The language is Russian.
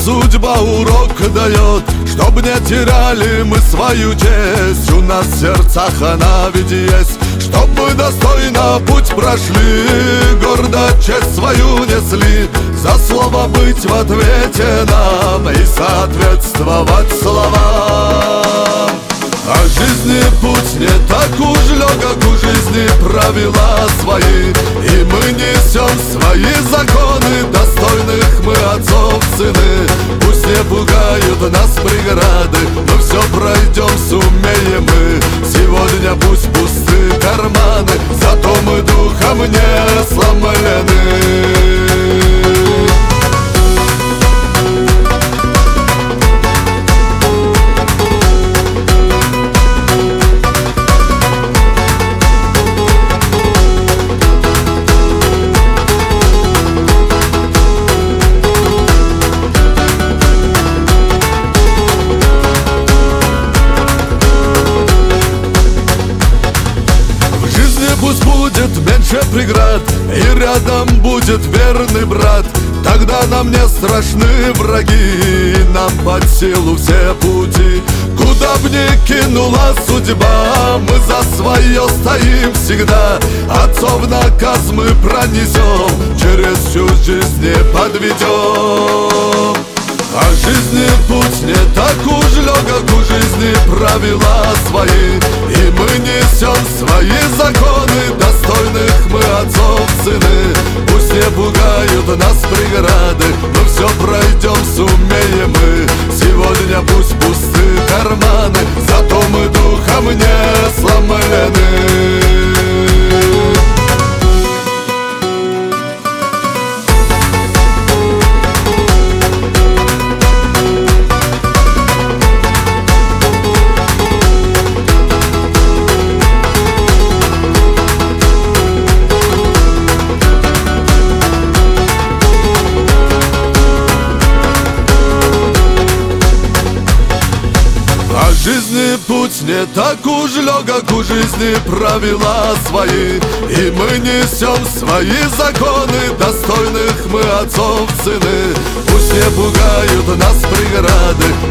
судьба урок дает, чтоб не теряли мы свою честь. У нас в сердцах она ведь есть, чтоб мы достойно путь прошли, гордо честь свою несли, за слово быть в ответе нам и соответствовать словам. А жизни путь не так уж легок, у жизни правила свои, и мы несем свои законы, достойных мы отцов сыны. Пусть не пугают нас преграды, но все пройдем, сумеем мы. Сегодня пусть пусты карманы, зато мы духом не сломлены. Пусть будет меньше преград, и рядом будет верный брат. Тогда нам не страшны враги, и нам под силу все пути. Куда б ни кинула судьба, мы за свое стоим всегда. Отцов наказ мы пронесем, через всю жизнь не подведем. А жизни путь не так уж легок, у жизни правила свои, и мы несем свои законы, достойных мы отцов сыны. Пусть не пугают нас преграды, но все пройдем, сумеем мы. Сегодня пусть пусты карманы, зато мы духом не сломлены. Жизни путь не так уж легок, у жизни правила свои, и мы несем свои законы, достойных мы отцов сыны. Пусть не пугают нас преграды,